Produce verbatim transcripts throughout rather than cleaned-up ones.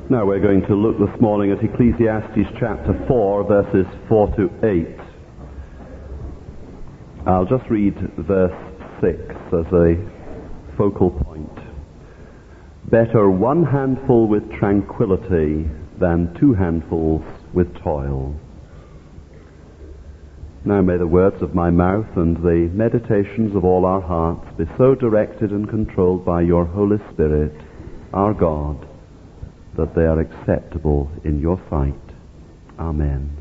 Now we're going to look this morning at Ecclesiastes chapter four, verses four to eight. I'll just read verse six as a focal point. Better one handful with tranquility than two handfuls with toil. Now may the words of my mouth and the meditations of all our hearts be so directed and controlled by your Holy Spirit, our God, that they are acceptable in your sight. Amen.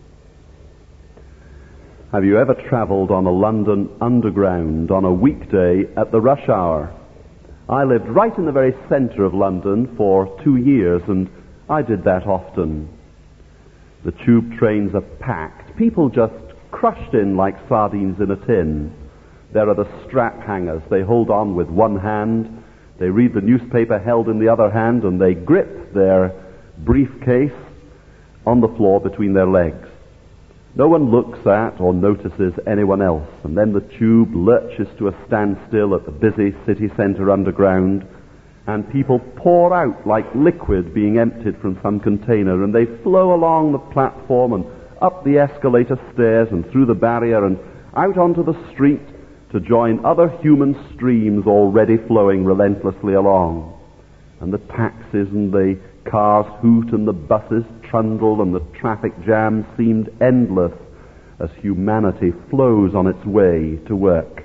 Have you ever travelled on a London underground on a weekday at the rush hour? I lived right in the very centre of London for two years, and I did that often. The tube trains are packed. People just crushed in like sardines in a tin. There are the strap hangers. They hold on with one hand. They read the newspaper held in the other hand, and they grip their briefcase on the floor between their legs. No one looks at or notices anyone else, and then the tube lurches to a standstill at the busy city centre underground, and people pour out like liquid being emptied from some container, and they flow along the platform and up the escalator stairs and through the barrier and out onto the street to join other human streams already flowing relentlessly along. And the taxis and the cars hoot and the buses trundle and the traffic jam seemed endless as humanity flows on its way to work.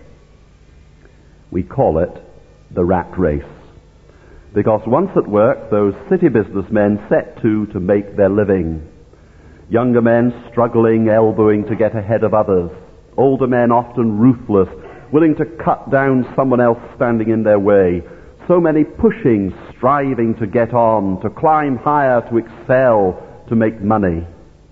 We call it the rat race. Because once at work, those city businessmen set to to make their living. Younger men struggling, elbowing to get ahead of others. Older men often ruthless, willing to cut down someone else standing in their way. So many pushing, striving to get on, to climb higher, to excel, to make money.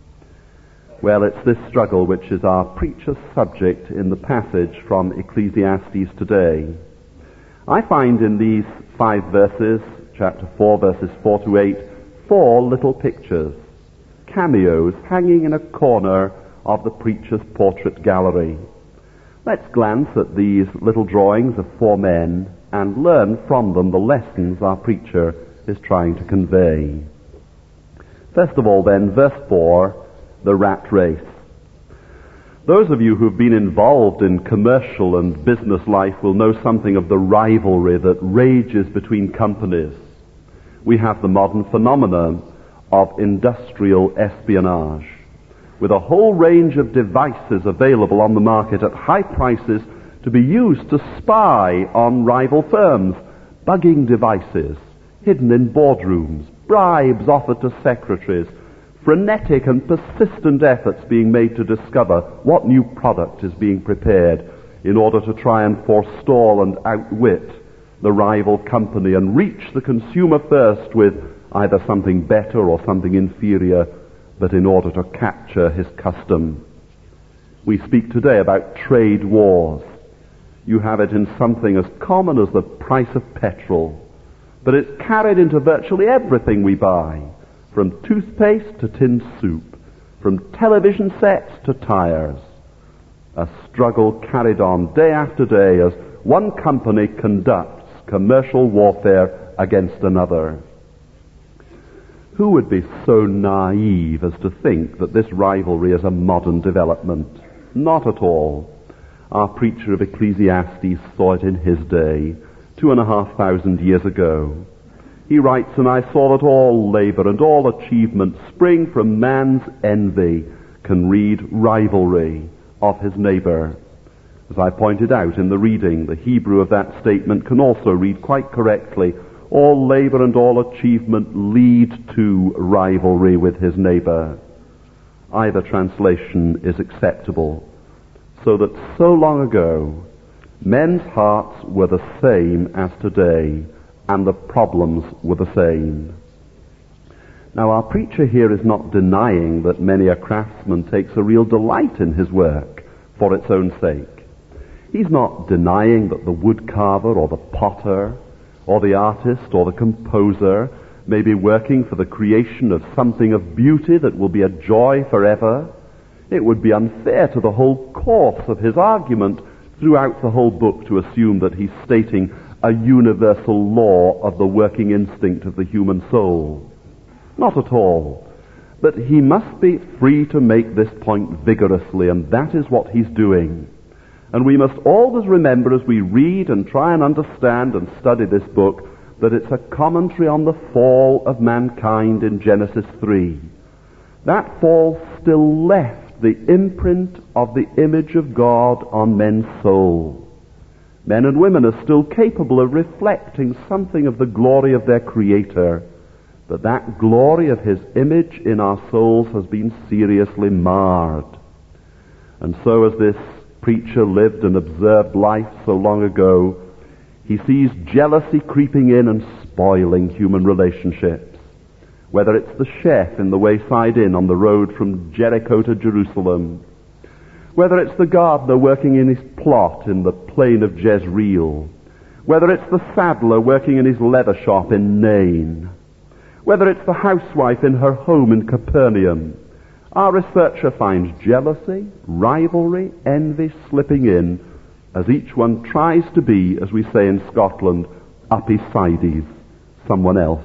Well, it's this struggle which is our preacher's subject in the passage from Ecclesiastes today. I find in these five verses, chapter four, verses four to eight, four little pictures, cameos hanging in a corner of the preacher's portrait gallery. Let's glance at these little drawings of four men and learn from them the lessons our preacher is trying to convey. First of all then, verse four, the rat race. Those of you who've been involved in commercial and business life will know something of the rivalry that rages between companies. We have the modern phenomenon of industrial espionage, with a whole range of devices available on the market at high prices to be used to spy on rival firms, bugging devices hidden in boardrooms, bribes offered to secretaries, frenetic and persistent efforts being made to discover what new product is being prepared in order to try and forestall and outwit the rival company and reach the consumer first with either something better or something inferior, but in order to capture his custom. We speak today about trade wars. You have it in something as common as the price of petrol, but it's carried into virtually everything we buy, from toothpaste to tinned soup, from television sets to tires. A struggle carried on day after day as one company conducts commercial warfare against another. Who would be so naive as to think that this rivalry is a modern development? Not at all. Our preacher of Ecclesiastes saw it in his day, two and a half thousand years ago. He writes, "And I saw that all labor and all achievement spring from man's envy, can read rivalry of his neighbor." As I pointed out in the reading, the Hebrew of that statement can also read quite correctly, all labor and all achievement lead to rivalry with his neighbor. Either translation is acceptable. So that so long ago, men's hearts were the same as today, and the problems were the same. Now our preacher here is not denying that many a craftsman takes a real delight in his work for its own sake. He's not denying that the woodcarver or the potter or the artist or the composer may be working for the creation of something of beauty that will be a joy forever. It would be unfair to the whole course of his argument throughout the whole book to assume that he's stating a universal law of the working instinct of the human soul. Not at all. But he must be free to make this point vigorously, and that is what he's doing. And we must always remember as we read and try and understand and study this book that it's a commentary on the fall of mankind in Genesis three. That fall still left the imprint of the image of God on men's soul. Men and women are still capable of reflecting something of the glory of their Creator, but that glory of His image in our souls has been seriously marred. And so as this preacher lived and observed life so long ago, he sees jealousy creeping in and spoiling human relationships. Whether it's the chef in the wayside inn on the road from Jericho to Jerusalem, whether it's the gardener working in his plot in the plain of Jezreel, whether it's the saddler working in his leather shop in Nain, whether it's the housewife in her home in Capernaum, our researcher finds jealousy, rivalry, envy slipping in as each one tries to be, as we say in Scotland, upisides, someone else.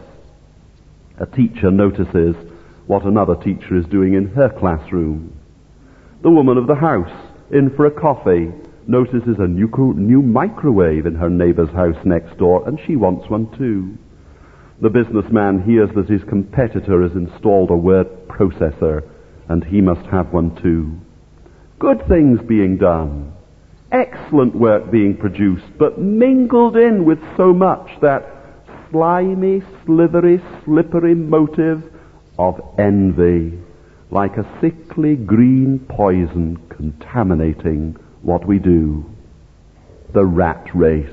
A teacher notices what another teacher is doing in her classroom. The woman of the house, in for a coffee, notices a new, new microwave in her neighbor's house next door, and she wants one too. The businessman hears that his competitor has installed a word processor, and he must have one too. Good things being done, excellent work being produced, but mingled in with so much that slimy, slithery, slippery motive of envy, like a sickly green poison contaminating what we do. The rat race.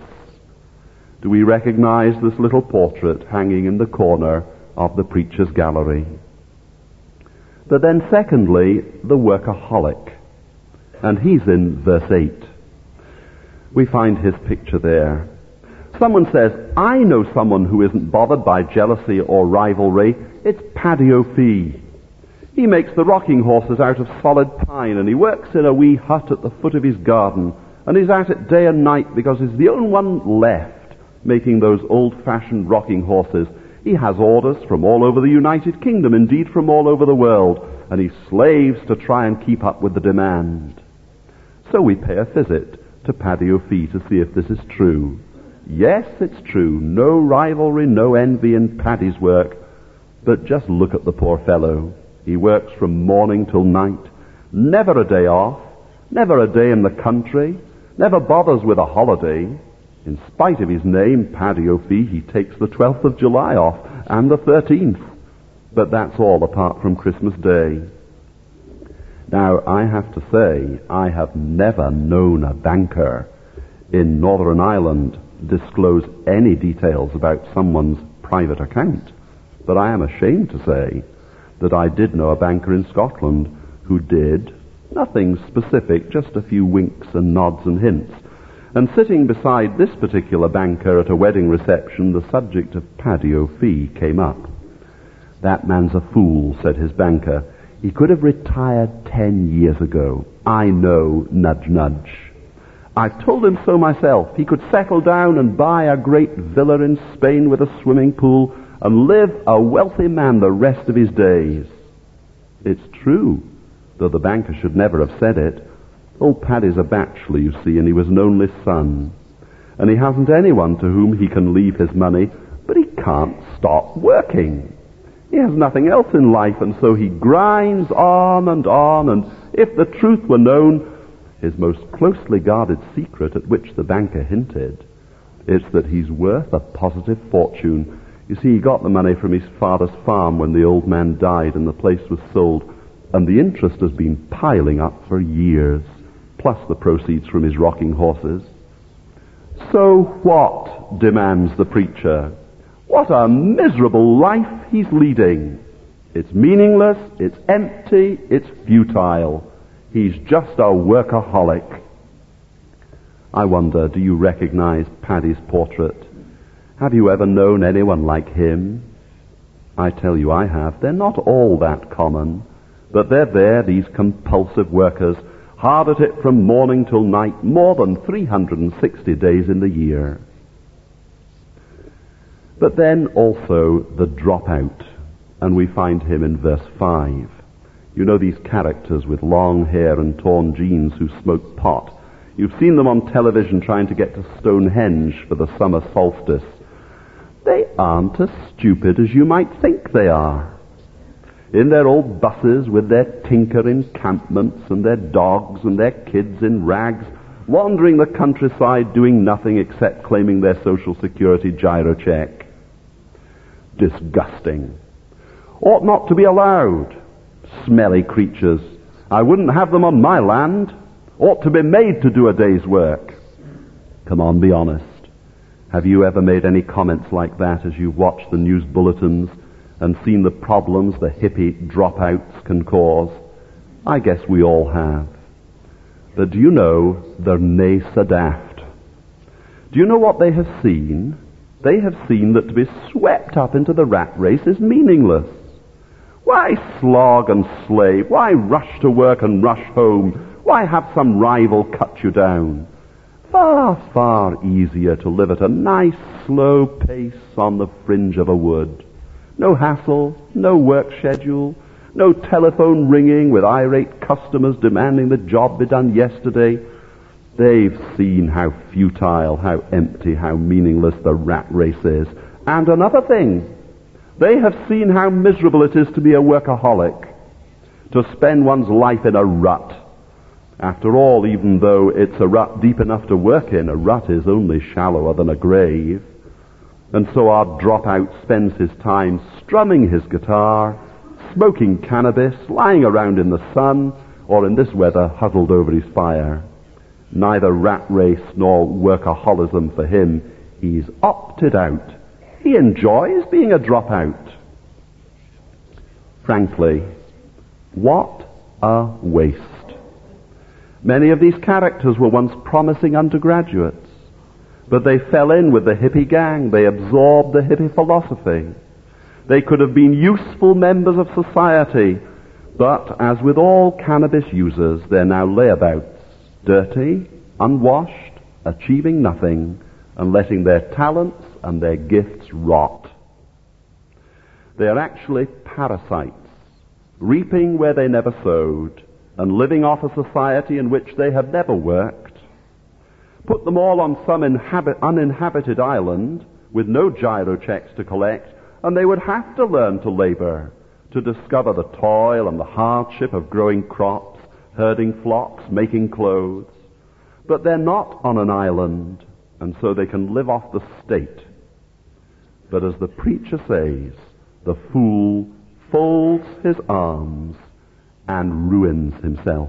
Do we recognize this little portrait hanging in the corner of the preacher's gallery? But then secondly, the workaholic. And he's in verse eight. We find his picture there. Someone says, I know someone who isn't bothered by jealousy or rivalry. It's Paddy O'Fee. He makes the rocking horses out of solid pine, and he works in a wee hut at the foot of his garden, and he's at it day and night because he's the only one left making those old-fashioned rocking horses. He has orders from all over the United Kingdom, indeed from all over the world, and he slaves to try and keep up with the demand. So we pay a visit to Paddy O'Fee to see if this is true. Yes, it's true. No rivalry, no envy in Paddy's work. But just look at the poor fellow. He works from morning till night. Never a day off. Never a day in the country. Never bothers with a holiday. In spite of his name, Paddy O'Fee, he takes the twelfth of July off and the thirteenth. But that's all apart from Christmas Day. Now, I have to say, I have never known a banker in Northern Ireland disclose any details about someone's private account. But I am ashamed to say that I did know a banker in Scotland who did. Nothing specific, just a few winks and nods and hints. And sitting beside this particular banker at a wedding reception, the subject of Paddy O'Fee came up. That man's a fool, said his banker. He could have retired ten years ago. I know, nudge, nudge. I've told him so myself. He could settle down and buy a great villa in Spain with a swimming pool and live a wealthy man the rest of his days. It's true, though the banker should never have said it. Old Paddy's a bachelor, you see, and he was an only son. And he hasn't anyone to whom he can leave his money, but he can't stop working. He has nothing else in life, and so he grinds on and on, and if the truth were known, his most closely guarded secret at which the banker hinted, is that he's worth a positive fortune. You see, he got the money from his father's farm when the old man died and the place was sold, and the interest has been piling up for years, plus the proceeds from his rocking horses. So what, demands the preacher? What a miserable life he's leading. It's meaningless, it's empty, it's futile. He's just a workaholic. I wonder, do you recognize Paddy's portrait? Have you ever known anyone like him? I tell you I have. They're not all that common, but they're there, these compulsive workers, hard at it from morning till night, more than three hundred sixty days in the year. But then also the dropout. and we find him in verse five. You know these characters with long hair and torn jeans who smoke pot. You've seen them on television trying to get to Stonehenge for the summer solstice. They aren't as stupid as you might think they are. In their old buses with their tinker encampments and their dogs and their kids in rags, wandering the countryside doing nothing except claiming their Social Security gyro check. Disgusting. Ought not to be allowed. Smelly creatures. I wouldn't have them on my land. Ought to be made to do a day's work. Come on, be honest. Have you ever made any comments like that as you've watched the news bulletins and seen the problems the hippie dropouts can cause? I guess we all have. But do you know they're nae so daft? Do you know what they have seen? They have seen that to be swept up into the rat race is meaningless. Why slog and slave? Why rush to work and rush home? Why have some rival cut you down? Far, far easier to live at a nice, slow pace on the fringe of a wood. No hassle, no work schedule, no telephone ringing with irate customers demanding the job be done yesterday. They've seen how futile, how empty, how meaningless the rat race is. And another thing, they have seen how miserable it is to be a workaholic, to spend one's life in a rut. After all, even though it's a rut deep enough to work in, a rut is only shallower than a grave. And so our dropout spends his time strumming his guitar, smoking cannabis, lying around in the sun, or in this weather, huddled over his fire. Neither rat race nor workaholism for him. He's opted out. He enjoys being a dropout. Frankly, what a waste. Many of these characters were once promising undergraduates, but they fell in with the hippie gang. They absorbed the hippie philosophy. They could have been useful members of society, but as with all cannabis users, they're now layabouts, dirty, unwashed, achieving nothing, and letting their talents and their gifts rot. They are actually parasites, reaping where they never sowed, and living off a society in which they have never worked. Put them all on some inhabit- uninhabited island with no gyro checks to collect, and they would have to learn to labor, to discover the toil and the hardship of growing crops, herding flocks, making clothes. But they're not on an island, and so they can live off the state. But as the preacher says, the fool folds his arms and ruins himself.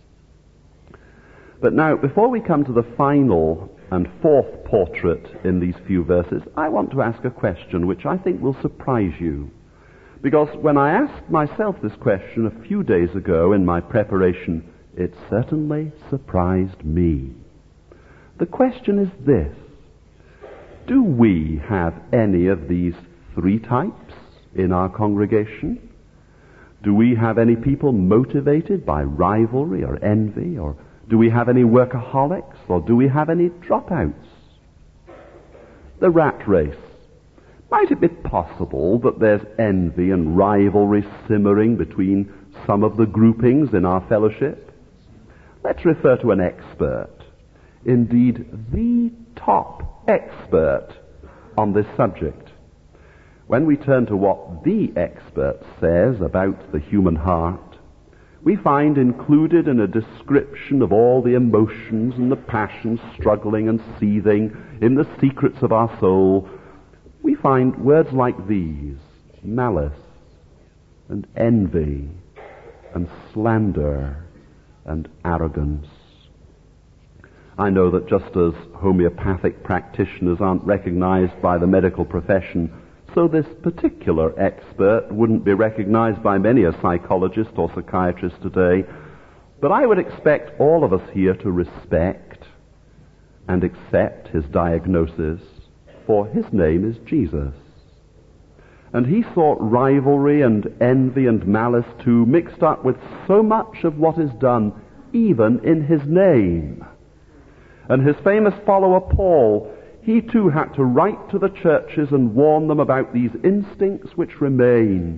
But now, before we come to the final and fourth portrait in these few verses, I want to ask a question which I think will surprise you. Because when I asked myself this question a few days ago in my preparation, it certainly surprised me. The question is this: do we have any of these three types in our congregation? Do we have any people motivated by rivalry or envy? Or do we have any workaholics? Or do we have any dropouts? The rat race. Might it be possible that there's envy and rivalry simmering between some of the groupings in our fellowship? Let's refer to an expert. Indeed, the top expert on this subject. When we turn to what the expert says about the human heart, we find included in a description of all the emotions and the passions struggling and seething in the secrets of our soul, we find words like these: malice and envy and slander and arrogance. I know that just as homeopathic practitioners aren't recognized by the medical profession, so this particular expert wouldn't be recognized by many a psychologist or psychiatrist today. But I would expect all of us here to respect and accept his diagnosis, for his name is Jesus. And he thought rivalry and envy and malice too mixed up with so much of what is done even in his name. And his famous follower Paul, he too had to write to the churches and warn them about these instincts which remained,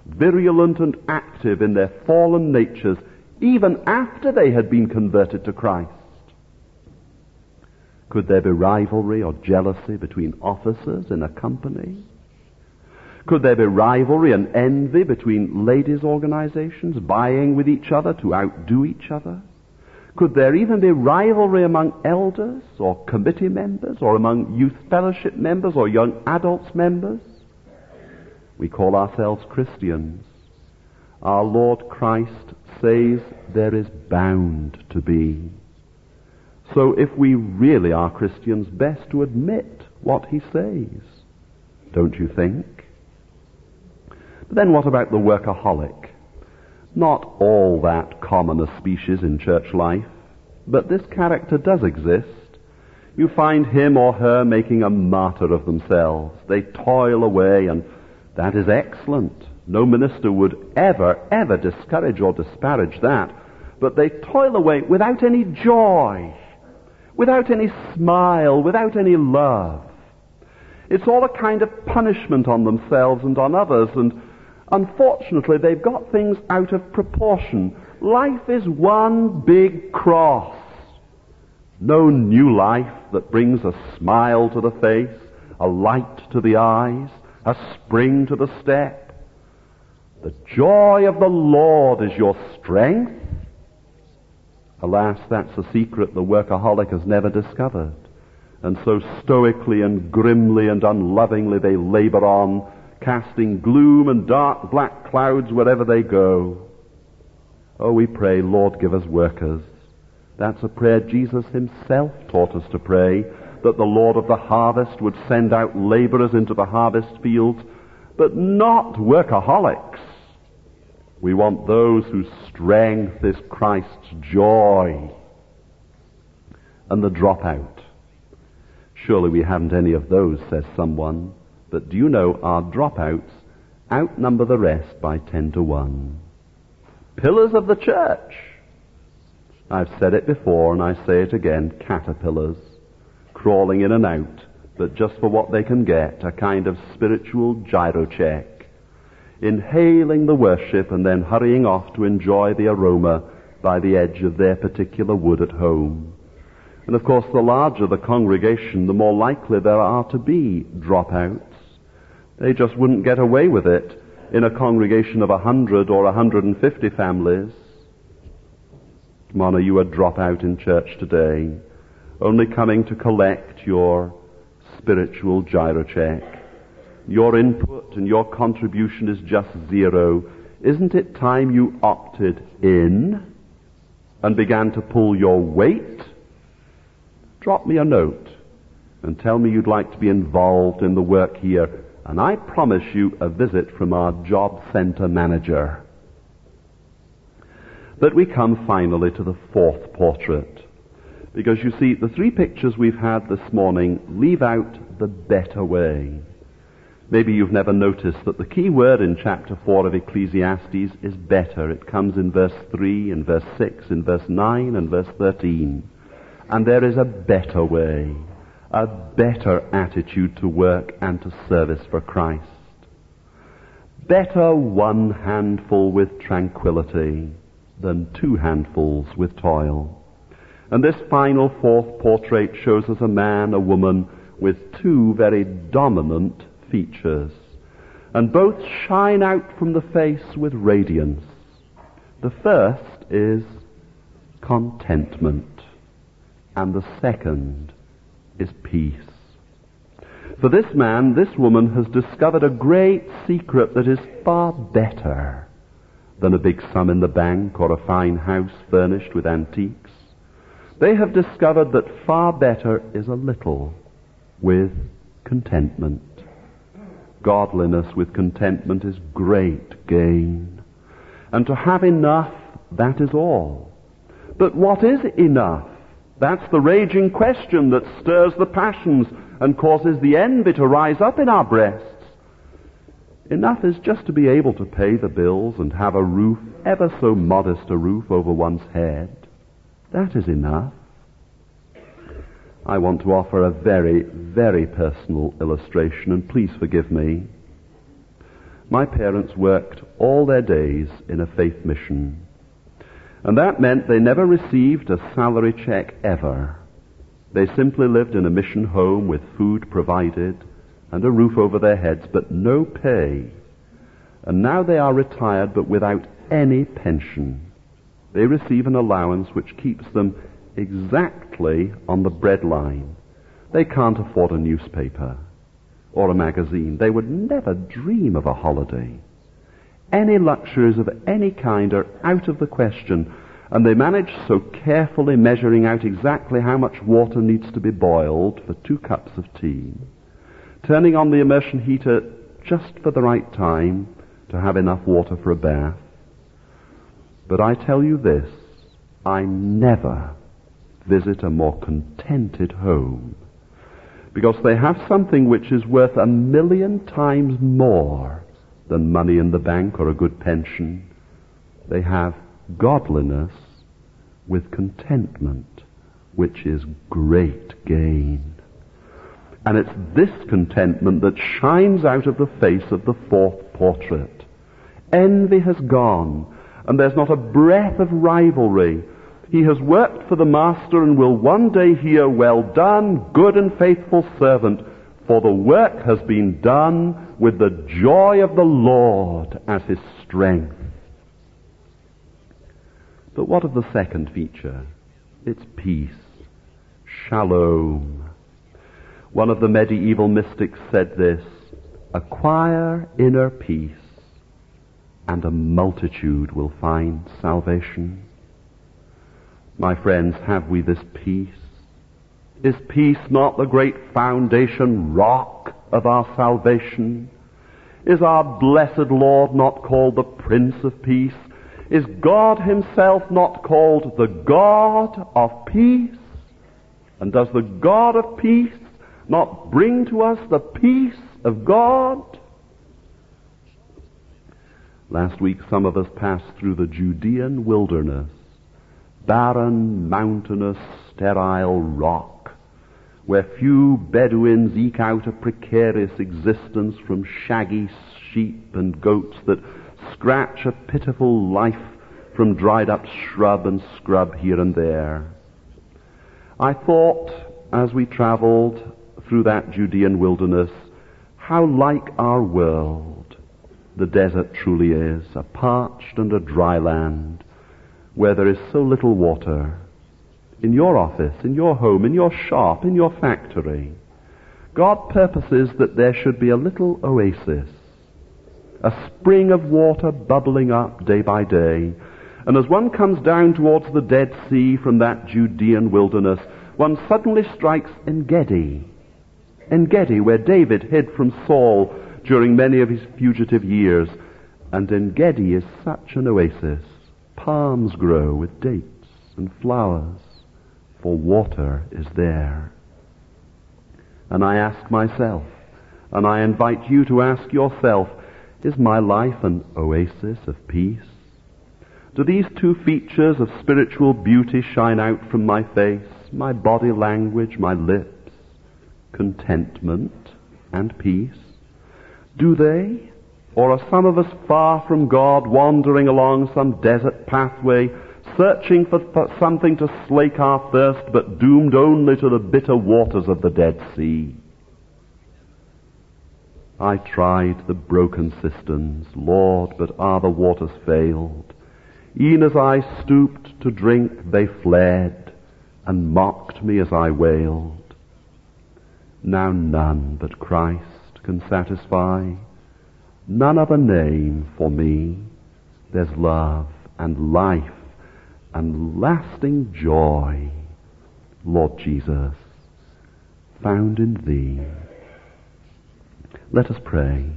virulent and active in their fallen natures, even after they had been converted to Christ? Could there be rivalry or jealousy between officers in a company? Could there be rivalry and envy between ladies' organizations, vying with each other to outdo each other? Could there even be rivalry among elders or committee members, or among youth fellowship members or young adults members? We call ourselves Christians. Our Lord Christ says there is bound to be. So if we really are Christians, best to admit what he says, don't you think? But then what about the workaholic? Not all that common a species in church life, but this character does exist. You find him or her making a martyr of themselves. They toil away, and that is excellent. No minister would ever, ever discourage or disparage that. But they toil away without any joy, without any smile, without any love. It's all a kind of punishment on themselves and on others, and unfortunately, they've got things out of proportion. Life is one big cross. No new life that brings a smile to the face, a light to the eyes, a spring to the step. The joy of the Lord is your strength. Alas, that's a secret the workaholic has never discovered. And so stoically and grimly and unlovingly they labor on, casting gloom and dark black clouds wherever they go. Oh, we pray, Lord, give us workers. That's a prayer Jesus himself taught us to pray, that the Lord of the harvest would send out laborers into the harvest fields, but not workaholics. We want those whose strength is Christ's joy. And the dropout. Surely we haven't any of those, says someone. But do you know our dropouts outnumber the rest by ten to one? Pillars of the church. I've said it before and I say it again, caterpillars, crawling in and out, but just for what they can get, a kind of spiritual gyro check, inhaling the worship and then hurrying off to enjoy the aroma by the edge of their particular wood at home. And of course, the larger the congregation, the more likely there are to be dropouts. They just wouldn't get away with it in a congregation of a hundred or a hundred and fifty families. Come on, are you a dropout in church today? Only coming to collect your spiritual gyro check. Your input and your contribution is just zero. Isn't it time you opted in and began to pull your weight? Drop me a note and tell me you'd like to be involved in the work here, and I promise you a visit from our job center manager. But we come finally to the fourth portrait, because you see, the three pictures we've had this morning leave out the better way. Maybe you've never noticed that the key word in chapter four of Ecclesiastes is better. It comes in verse three, in verse six, in verse nine, and verse thirteen. And there is a better way, a better attitude to work and to service for Christ. Better one handful with tranquility than two handfuls with toil. And this final fourth portrait shows us a man, a woman, with two very dominant features, and both shine out from the face with radiance. The first is contentment, and the second is peace. For this man, this woman has discovered a great secret that is far better than a big sum in the bank or a fine house furnished with antiques. They have discovered that far better is a little with contentment. Godliness with contentment is great gain. And to have enough, that is all. But what is enough? That's the raging question that stirs the passions and causes the envy to rise up in our breasts. Enough is just to be able to pay the bills and have a roof, ever so modest a roof, over one's head. That is enough. I want to offer a very, very personal illustration, and please forgive me. My parents worked all their days in a faith mission. And that meant they never received a salary check ever. They simply lived in a mission home with food provided and a roof over their heads, but no pay. And now they are retired, but without any pension. They receive an allowance which keeps them exactly on the breadline. They can't afford a newspaper or a magazine. They would never dream of a holiday. Any luxuries of any kind are out of the question, and they manage so carefully, measuring out exactly how much water needs to be boiled for two cups of tea, turning on the immersion heater just for the right time to have enough water for a bath. But I tell you this, I never visit a more contented home, because they have something which is worth a million times more than money in the bank or a good pension. They have godliness with contentment, which is great gain. And it's this contentment that shines out of the face of the fourth portrait. Envy has gone, and there's not a breath of rivalry. He has worked for the master and will one day hear, "Well done, good and faithful servant, for the work has been done with the joy of the Lord as his strength." But what of the second feature? It's peace. Shalom. One of the medieval mystics said this: "Acquire inner peace, and a multitude will find salvation." My friends, have we this peace? Is peace not the great foundation rock of our salvation? Is our blessed Lord not called the Prince of Peace? Is God himself not called the God of peace? And does the God of peace not bring to us the peace of God? Last week some of us passed through the Judean wilderness, barren, mountainous, sterile rock, where few Bedouins eke out a precarious existence from shaggy sheep and goats that scratch a pitiful life from dried up shrub and scrub here and there. I thought, as we traveled through that Judean wilderness, how like our world the desert truly is, a parched and a dry land where there is so little water. In your office, in your home, in your shop, in your factory, God purposes that there should be a little oasis, a spring of water bubbling up day by day. And as one comes down towards the Dead Sea from that Judean wilderness, one suddenly strikes En-Gedi. En-Gedi, where David hid from Saul during many of his fugitive years. And En-Gedi is such an oasis. Palms grow with dates and flowers, for water is there. And I ask myself, and I invite you to ask yourself, is my life an oasis of peace? Do these two features of spiritual beauty shine out from my face, my body language, my lips? Contentment and peace? Do they? Or are some of us far from God, wandering along some desert pathway, searching for th- something to slake our thirst, but doomed only to the bitter waters of the Dead Sea? I tried the broken cisterns, Lord, but are the waters failed? E'en as I stooped to drink, they fled, and mocked me as I wailed. Now none but Christ can satisfy, none other name for me. There's love and life and lasting joy, Lord Jesus, found in Thee. Let us pray.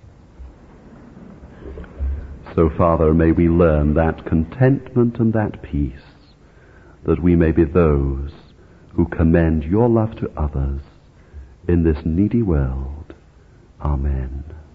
So, Father, may we learn that contentment and that peace, that we may be those who commend your love to others in this needy world. Amen.